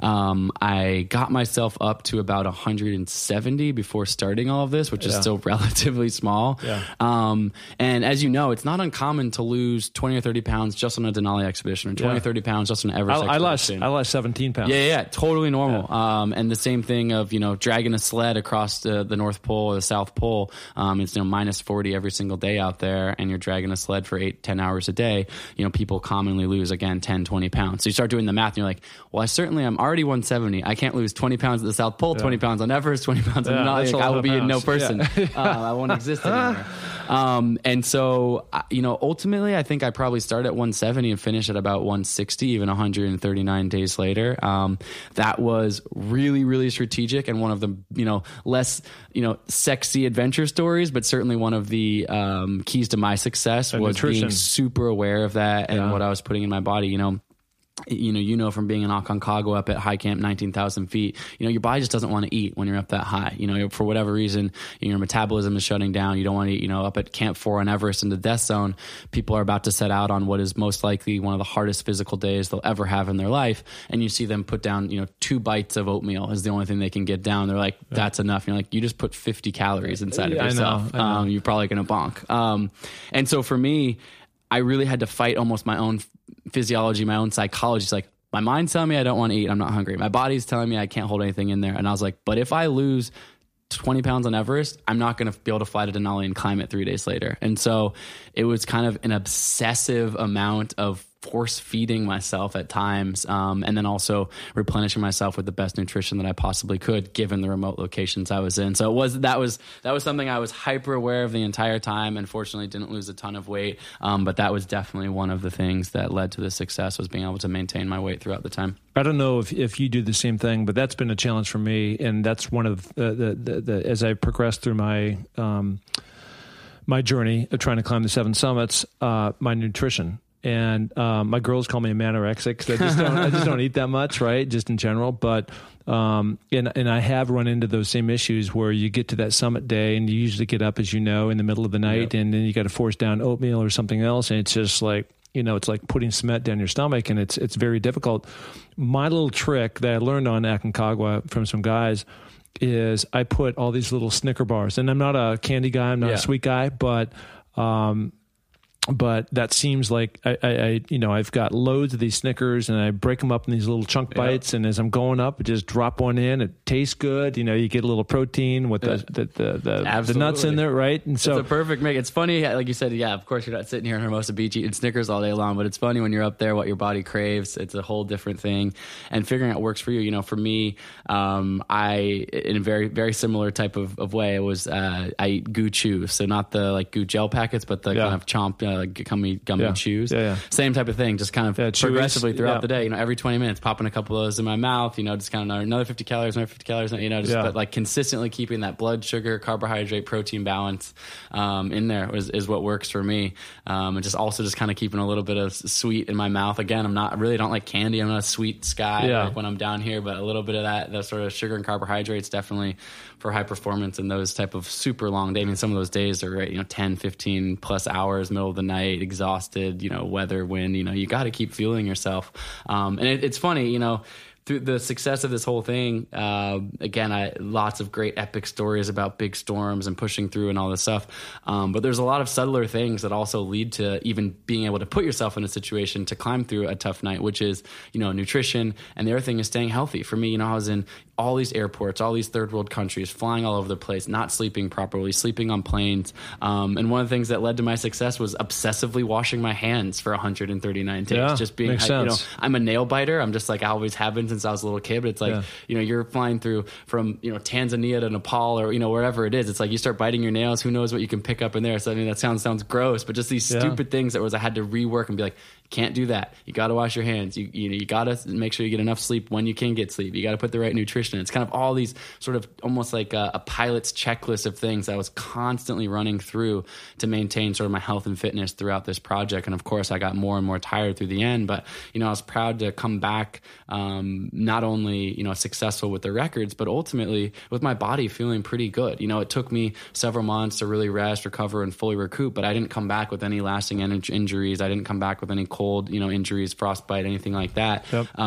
I got myself up to about 170 before starting all of this, which is still relatively small. Yeah. And as you know, it's not uncommon to lose 20 or 30 pounds just on a Denali expedition, or 20 or 30 pounds just on an Everest expedition. I lost 17 pounds. Yeah, totally normal. Yeah. And the same thing of, dragging a sled across the North Pole or the South Pole. It's minus 40 every single day out there, and you're dragging a sled for 8-10 hours a day. People commonly lose, again, 10-20 pounds. So you start doing the math, and you're like, well, I'm already 170. I can't lose 20 pounds at the South Pole, 20 pounds on Everest, 20 pounds on Denali. I will be a no person. I won't exist anymore. And so, ultimately, I think I probably start at 170 and finish at about 160, even 139 days later. That was really, really strategic, and one of the, less, sexy adventure stories, but certainly one of the keys to my success was nutrition. Being super aware of that and what I was putting in my body. you know, from being in Aconcagua up at high camp, 19,000 feet, you know, your body just doesn't want to eat when you're up that high. You know, for whatever reason, your metabolism is shutting down. You don't want to eat, you know, up at Camp 4 on Everest in the death zone. People are about to set out on what is most likely one of the hardest physical days they'll ever have in their life. And you see them put down, you know, 2 bites of oatmeal is the only thing they can get down. They're like, that's enough. You're like, you just put 50 calories inside of yourself. I know. You're probably going to bonk. And so for me, I really had to fight almost my own physiology, my own psychology. It's like, my mind's telling me I don't want to eat. I'm not hungry. My body's telling me I can't hold anything in there. And I was like, but if I lose 20 pounds on Everest, I'm not going to be able to fly to Denali and climb it 3 days later. And so it was kind of an obsessive amount of force feeding myself at times, and then also replenishing myself with the best nutrition that I possibly could, given the remote locations I was in. So that was something I was hyper aware of the entire time, and fortunately didn't lose a ton of weight. But that was definitely one of the things that led to the success, was being able to maintain my weight throughout the time. I don't know if you do the same thing, but that's been a challenge for me, and that's one of the as I progressed through my my journey of trying to climb the 7 summits, my nutrition. And my girls call me a manorexic because I just don't eat that much, right? Just in general. But and I have run into those same issues where you get to that summit day and you usually get up, as you know, in the middle of the night, and then you got to force down oatmeal or something else, and it's just like, you know, it's like putting cement down your stomach, and it's very difficult. My little trick that I learned on Aconcagua from some guys is I put all these little Snicker bars, and I'm not a candy guy, I'm not a sweet guy, but that seems like I you know, I've got loads of these Snickers, and I break them up in these little chunk bites, and as I'm going up, I just drop one in. It tastes good. You know, you get a little protein with the nuts in there, right? And so it's a perfect mix. It's funny, like you said, of course you're not sitting here in Hermosa Beach eating Snickers all day long, but it's funny when you're up there what your body craves. It's a whole different thing, and figuring out what works for you. You know, for me, I, in a very, very similar type of way, it was I eat Goo Chews, so not the like Goo gel packets, but the kind of chomp gummy chews. Same type of thing, just kind of progressively throughout the day. You know, every 20 minutes, popping a couple of those in my mouth. You know, just kind of another 50 calories, another 50 calories. You know, just but like consistently keeping that blood sugar, carbohydrate, protein balance in there is what works for me. And just also just kind of keeping a little bit of sweet in my mouth. Again, I really don't like candy. I'm not a sweet guy like when I'm down here, but a little bit of that sort of sugar and carbohydrates definitely for high performance in those type of super long days. I mean, some of those days are, you know, 10, 15 plus hours, middle of the night, exhausted, you know, weather, wind, you know, you got to keep fueling yourself. And it's funny, you know, through the success of this whole thing, again, lots of great epic stories about big storms and pushing through and all this stuff. But there's a lot of subtler things that also lead to even being able to put yourself in a situation to climb through a tough night, which is, you know, nutrition. And the other thing is staying healthy. For me, you know, I was in all these airports, all these third world countries, flying all over the place, not sleeping properly, sleeping on planes. And one of the things that led to my success was obsessively washing my hands for 139 days. Just being, you know, I'm a nail biter. I'm just like, I always have been since I was a little kid, but it's like, you know, you're flying through from, you know, Tanzania to Nepal or, you know, wherever it is. It's like you start biting your nails. Who knows what you can pick up in there? So, I mean, that sounds gross, but just these stupid things that I had to rework and be like, can't do that. You got to wash your hands. You got to make sure you get enough sleep when you can get sleep. You got to put the right nutrition. It's kind of all these sort of almost like a pilot's checklist of things that I was constantly running through to maintain sort of my health and fitness throughout this project. And of course, I got more and more tired through the end. But, you know, I was proud to come back not only, you know, successful with the records, but ultimately with my body feeling pretty good. You know, it took me several months to really rest, recover, and fully recoup, but I didn't come back with any lasting injuries. I didn't come back with any cold, you know, injuries, frostbite, anything like that.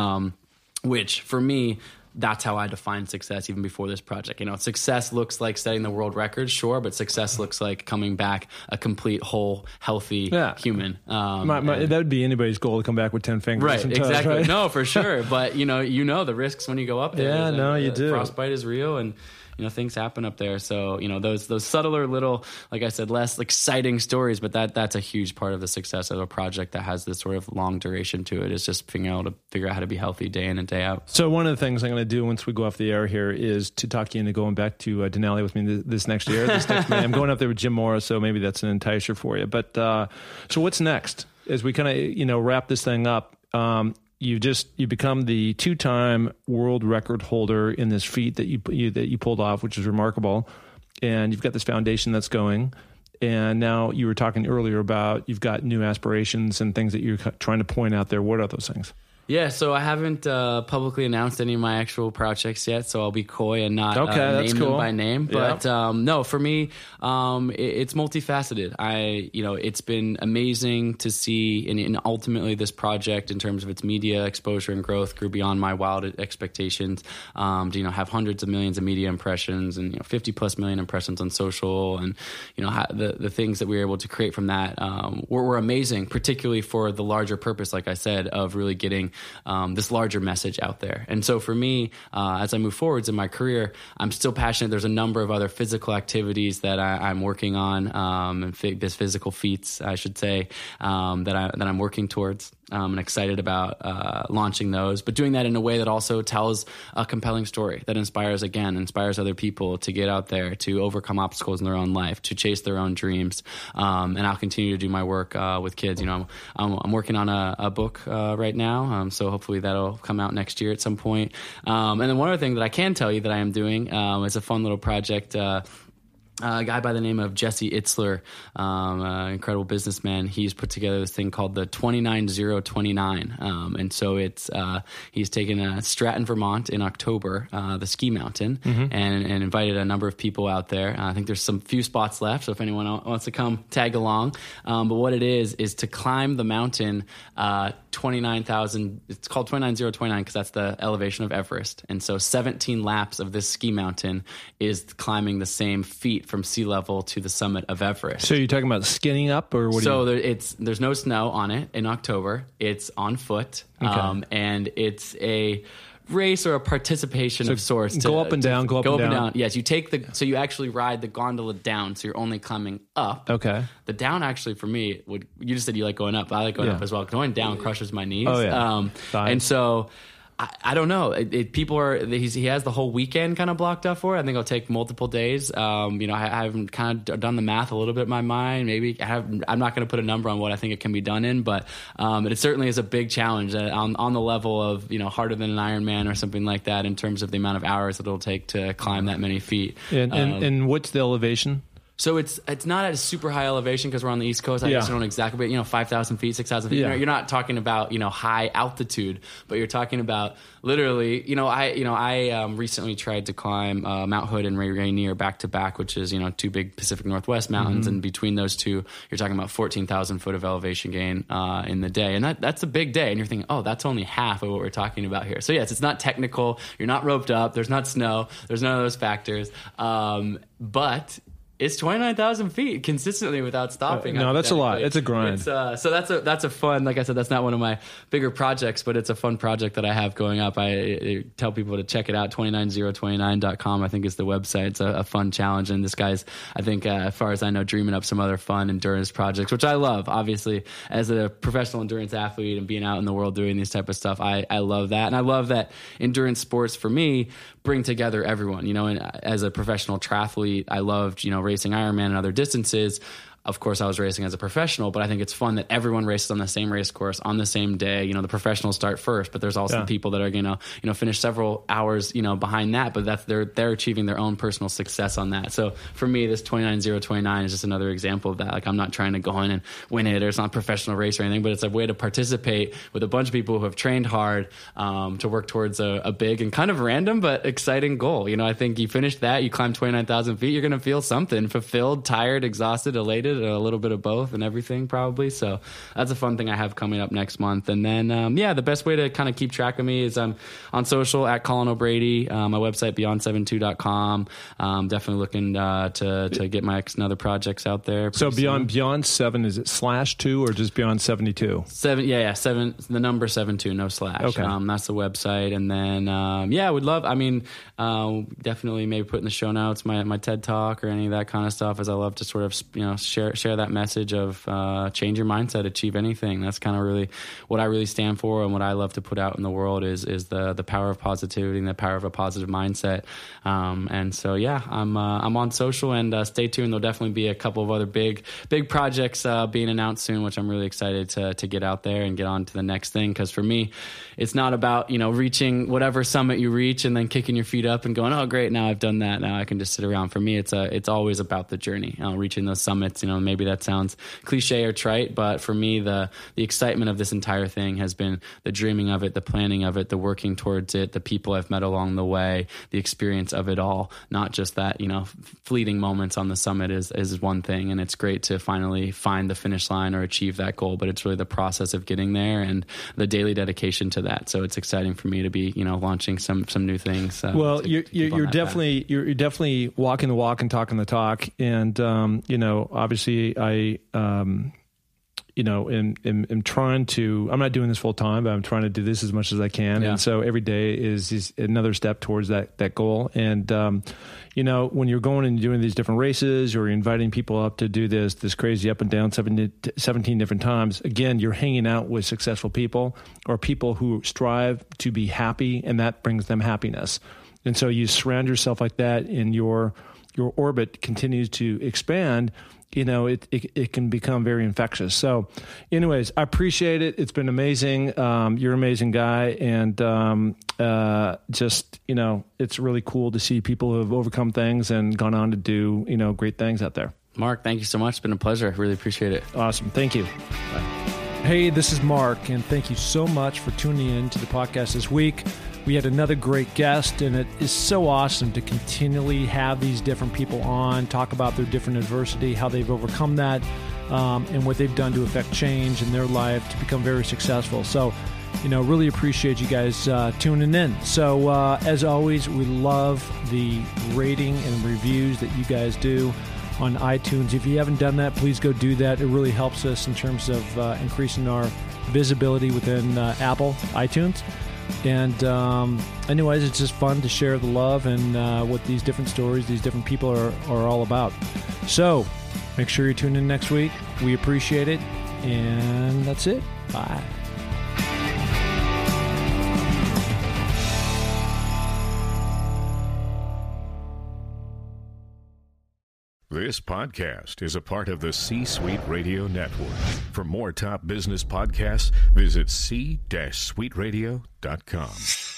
Which for me, that's how I define success even before this project. You know, success looks like setting the world record, sure, but success looks like coming back a complete, whole, healthy human. That would be anybody's goal, to come back with 10 fingers. Right, and toes, exactly. Right? No, for sure. But, you know the risks when you go up there. You do. Frostbite is real, and you know, things happen up there. So, you know, those subtler little, like I said, less exciting stories, but that's a huge part of the success of a project that has this sort of long duration to it, is just figure out how to be healthy day in and day out. So one of the things I'm going to do once we go off the air here is to talk to you into going back to Denali with me this next year. I'm going up there with Jim Morris, so maybe that's an enticer for you. But so what's next? As we kind of, you know, wrap this thing up, you become the 2-time world record holder in this feat that you pulled off, which is remarkable. And you've got this foundation that's going. And now you were talking earlier about you've got new aspirations and things that you're trying to point out there. What are those things? Yeah, so I haven't publicly announced any of my actual projects yet, so I'll be coy and not name them by name. But no, for me, it's multifaceted. It's been amazing to see, and ultimately this project, in terms of its media exposure and growth, grew beyond my wild expectations. To have hundreds of millions of media impressions and 50+ million impressions on social, and the things that we were able to create from that were amazing, particularly for the larger purpose, like I said, of really getting this larger message out there. And so for me, as I move forwards in my career, I'm still passionate. There's a number of other physical activities that I'm working on, and this physical feats, I should say, that I'm working towards. And excited about launching those, but doing that in a way that also tells a compelling story that inspires other people to get out there, to overcome obstacles in their own life, to chase their own dreams. And I'll continue to do my work with kids. I'm working on a book right now, so hopefully that'll come out next year at some point. And then one other thing that I can tell you that I am doing is a fun little project. A guy by the name of Jesse Itzler, incredible businessman. He's put together this thing called the 29029. And so he's taken Stratton, Vermont in October, the ski mountain, and invited a number of people out there. I think there's some few spots left, so if anyone wants to come tag along. But what it is to climb the mountain 29,000, it's called 29029 because that's the elevation of Everest. And so 17 laps of this ski mountain is climbing the same feet from sea level to the summit of Everest. So you're talking about skinning up, or what? So there's no snow on it in October. It's on foot, and it's a race or a participation of sorts. Go up and down. Yes, you actually ride the gondola down, so you're only climbing up. Okay. The down actually for me you just said you like going up. I like going up as well. Going down crushes my knees. Oh yeah. And so I don't know. He has the whole weekend kind of blocked up for it. I think it'll take multiple days. I haven't kind of done the math a little bit in my mind. Maybe I'm not going to put a number on what I think it can be done in, but it certainly is a big challenge on the level of harder than an Ironman or something like that in terms of the amount of hours that it'll take to climb that many feet. And what's the elevation? So it's not at a super high elevation because we're on the East Coast. I guess I don't know exactly, but 5,000 feet, 6,000 feet. You're not talking about high altitude, but you're talking about literally. I recently tried to climb Mount Hood and Rainier back to back, which is two big Pacific Northwest mountains, and between those two, you're talking about 14,000 foot of elevation gain in the day, and that's a big day. And you're thinking, oh, that's only half of what we're talking about here. So yes, it's not technical. You're not roped up. There's not snow. There's none of those factors, but it's 29,000 feet consistently without stopping. No, that's a lot. It's a grind. So that's a fun, like I said, that's not one of my bigger projects, but it's a fun project that I have going up. I tell people to check it out. 29029.com, I think, is the website. It's a fun challenge. And this guy's, I think, as far as I know, dreaming up some other fun endurance projects, which I love. Obviously, as a professional endurance athlete and being out in the world doing these type of stuff, I love that. And I love that endurance sports, for me, bring together everyone. And as a professional triathlete, I loved, racing Ironman and other distances. Of course, I was racing as a professional, but I think it's fun that everyone races on the same race course on the same day. The professionals start first, but there's also the people that are going to finish several hours, behind that. But that's they're achieving their own personal success on that. So for me, this 29029 is just another example of that. Like, I'm not trying to go in and win it, or it's not a professional race or anything, but it's a way to participate with a bunch of people who have trained hard to work towards a big and kind of random but exciting goal. I think you finish that, you climb 29,000 feet, you're going to feel something, fulfilled, tired, exhausted, elated. A little bit of both and everything, probably. So that's a fun thing I have coming up next month. And then, the best way to kind of keep track of me is I'm on social at Colin O'Brady, my website, beyond72.com. Definitely looking to get my other projects out there. So beyond 7, is it /2 or just beyond 72? 7, 7, the number 72, no slash. Okay. That's the website. And then, I would love, definitely maybe put in the show notes my TED Talk or any of that kind of stuff, as I love to sort of, share that message of change your mindset, achieve anything. That's kind of really what I really stand for, and what I love to put out in the world is the power of positivity and the power of a positive mindset. And so I'm on social, and stay tuned. There'll definitely be a couple of other big projects being announced soon, which I'm really excited to get out there and get on to the next thing. Because for me, it's not about reaching whatever summit you reach and then kicking your feet up and going, oh great, now I've done that, now I can just sit around. For me, it's always about the journey, reaching those summits. maybe that sounds cliche or trite, but for me, the excitement of this entire thing has been the dreaming of it, the planning of it, the working towards it, the people I've met along the way, the experience of it all, not just that, fleeting moments on the summit is one thing. And it's great to finally find the finish line or achieve that goal, but it's really the process of getting there and the daily dedication to that. So it's exciting for me to be, launching some new things. Well, you're definitely walking the walk and talking the talk. And, obviously I, am trying to, I'm not doing this full time, but I'm trying to do this as much as I can. Yeah. And so every day is another step towards that goal. And, when you're going and doing these different races, or you're inviting people up to do this crazy up and down 17 different times, again, you're hanging out with successful people or people who strive to be happy, and that brings them happiness. And so you surround yourself like that, and your orbit continues to expand. It can become very infectious. So anyways, I appreciate it. It's been amazing. You're an amazing guy. And it's really cool to see people who have overcome things and gone on to do, great things out there. Mark, thank you so much. It's been a pleasure. I really appreciate it. Awesome. Thank you. Bye. Hey, this is Mark, and thank you so much for tuning in to the podcast this week. We had another great guest, and it is so awesome to continually have these different people on, talk about their different adversity, how they've overcome that, and what they've done to affect change in their life to become very successful. So, really appreciate you guys tuning in. So, as always, we love the rating and reviews that you guys do on iTunes. If you haven't done that, please go do that. It really helps us in terms of increasing our visibility within Apple iTunes. And anyways, it's just fun to share the love and what these different stories, these different people are all about. So make sure you tune in next week. We appreciate it. And that's it. Bye. This podcast is a part of the C-Suite Radio Network. For more top business podcasts, visit c-suiteradio.com.